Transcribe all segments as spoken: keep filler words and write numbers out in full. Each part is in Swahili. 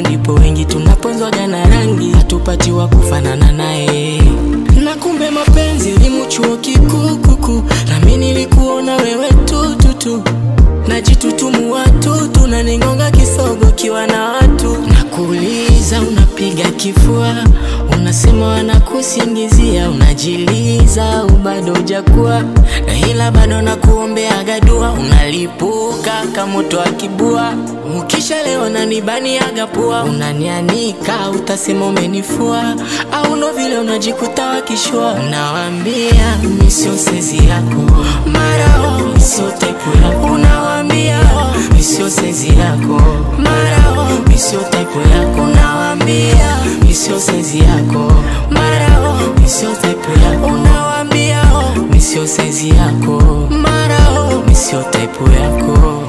ndipo wengi tunaponzwaga na rangi, hatupati wa kufanana naye. Na kumbe mapenzi elimu chuo kikuu kuku, na mimi nilikuona wewe tu tu tu, najitutumu watu tunaningonga kisogo kiwa na watu. Nakuuliza unapiga kifua, unasema wanakusingizia, unajiliza ubado hujakuwa, na hila bado nakuombea dua, unalipuka kama moto wa kibua. Ukisha leo nanibani agapua, unanianika utasema umenifua, au ndo vile unajikuta wakishua. Unawambia mimi sio sezi yako, mara oh mimi sio type yako. Unawambia oh mimi sio sezi yako, mara oh mimi sio type yako. Unawambia mimi sio sezi yako, mara oh mimi sio type yako. Unawambia oh mimi sio sezi yako, mara oh mimi sio type yako.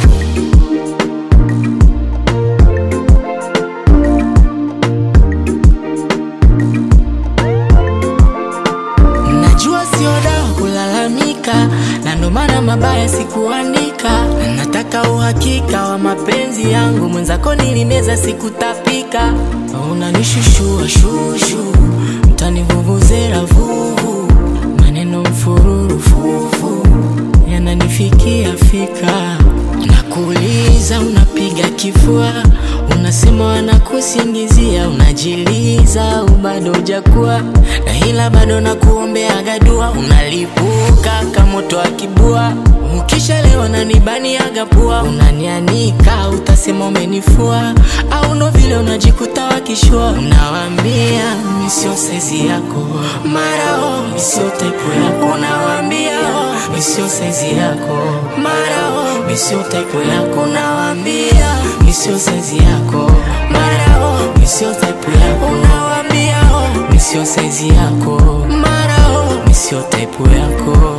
Najua sio dawa kulalamika, na ndo maana mabaya sikuandika. Nataka uhakika wa mapenzi yangu, mwenzako nilimeza sikutapika. Unanishushua shushu, mtanivuvuzela vuvu, maneno mfururu fufu yananifikia fika. Nakuuliza unapiga kifua, unasema wanakusingizia, unajiliza ubado hujakuwa, na hila bado nakuombea dua, unalipuka kama moto wa kibua. Ukisha leo nanibani agapua, unanianika utasema umenifua, au ndo vile unajikuta wakishua. Unawambia mimi sio sezi yako, mara oh mimi sio type yako. Unawambia oh mimi sio sezi yako, mara oh mimi sio type yako. Unawambia mimi sio sezi yako, mara oh mimi sio type yako. Unawambia oh mimi sio sezi yako, mara oh mimi sio type yako.